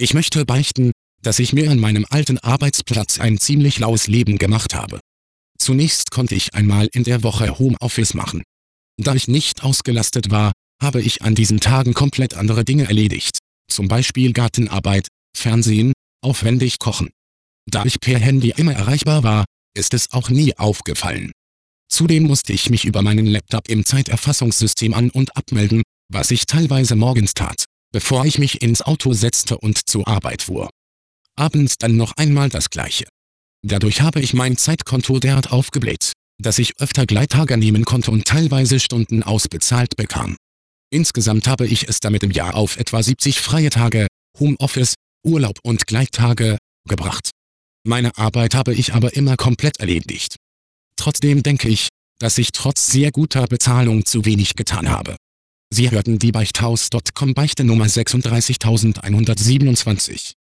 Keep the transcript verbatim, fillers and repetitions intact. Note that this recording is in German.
Ich möchte beichten, dass ich mir an meinem alten Arbeitsplatz ein ziemlich laues Leben gemacht habe. Zunächst konnte ich einmal in der Woche Homeoffice machen. Da ich nicht ausgelastet war, habe ich an diesen Tagen komplett andere Dinge erledigt, zum Beispiel Gartenarbeit, Fernsehen, aufwendig kochen. Da ich per Handy immer erreichbar war, ist es auch nie aufgefallen. Zudem musste ich mich über meinen Laptop im Zeiterfassungssystem an- und abmelden, was ich teilweise morgens tat, bevor ich mich ins Auto setzte und zur Arbeit fuhr. Abends dann noch einmal das Gleiche. Dadurch habe ich mein Zeitkonto derart aufgebläht, dass ich öfter Gleittage nehmen konnte und teilweise Stunden ausbezahlt bekam. Insgesamt habe ich es damit im Jahr auf etwa siebzig freie Tage, Homeoffice, Urlaub und Gleittage gebracht. Meine Arbeit habe ich aber immer komplett erledigt. Trotzdem denke ich, dass ich trotz sehr guter Bezahlung zu wenig getan habe. Sie hörten die Beichthaus Punkt com Beichte Nummer sechsunddreißigtausendzweihundertsiebenundzwanzig.